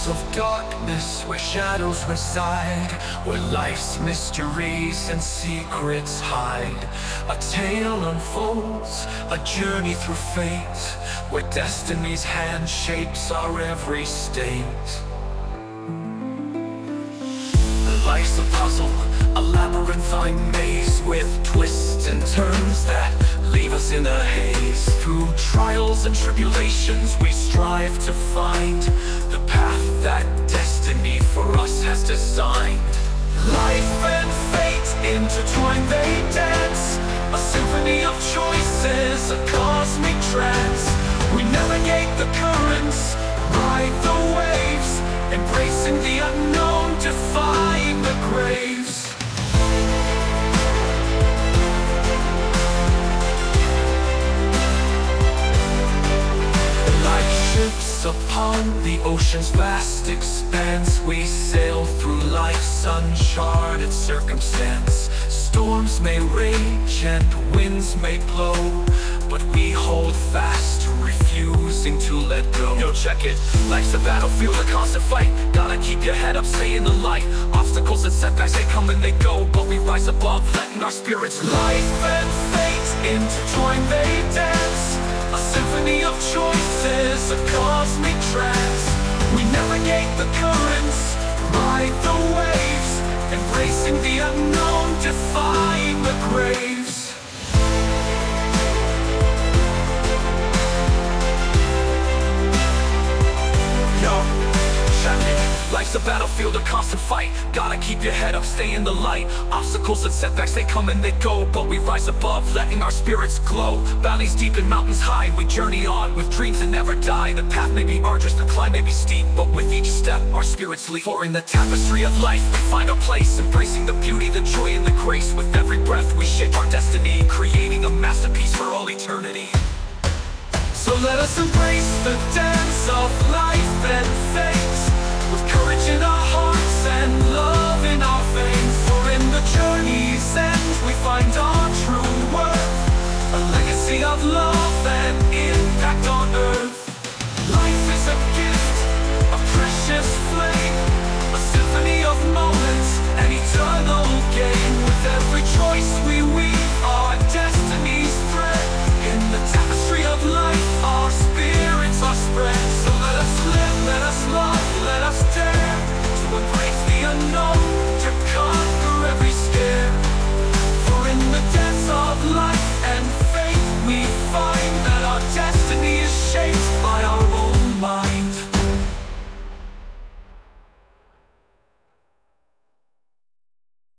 halls of darkness where shadows reside, where life's mysteries and secrets hide. A tale unfolds, a journey through fate, where destiny's hand shapes our every state. Life's a puzzle, a labyrinthine maze, with twists and turns that leave us in a haze. Through trials and tribulations we strive to find the path that destiny for us has designed. Life and fate intertwined, they dance, a symphony of choices, a cosmic trance. We navigate the currents, ride the waves, embracing the unknown, defying the graves. Like ships upon the ocean's vast expanse, we sail through life's uncharted circumstance. Storms may rage and winds may blow, but we hold fast, refusing to let go. Yo, check it, life's a battlefield, a constant fight. Gotta keep your head up, stay in the light. Obstacles and setbacks, they come and they go, but we rise above, letting our spirits glow. Life and fate intertwined, they dance, a symphony of choices, a cosmic trance. We navigate the currents, ride the waves, embracing the unknown, defying the graves. Life's a battlefield, a constant fight. Gotta keep your head up, stay in the light. Obstacles and setbacks, they come and they go, but we rise above, letting our spirits glow. Valleys deep and mountains high, we journey on with dreams that never die. The path may be arduous, the climb may be steep, but with each step our spirits leap. For in the tapestry of life we find our place, embracing the beauty, the joy and the grace. With every breath we shape our destiny, creating a masterpiece for all eternity. So let us embrace the dance of life and fate, with courage in our hearts and love in our veins. For in the journey's end we find our true worth, a legacy of love and impact on earth. Life is a gift, a precious flame, a symphony of moments, an eternal game. With every choice we weave,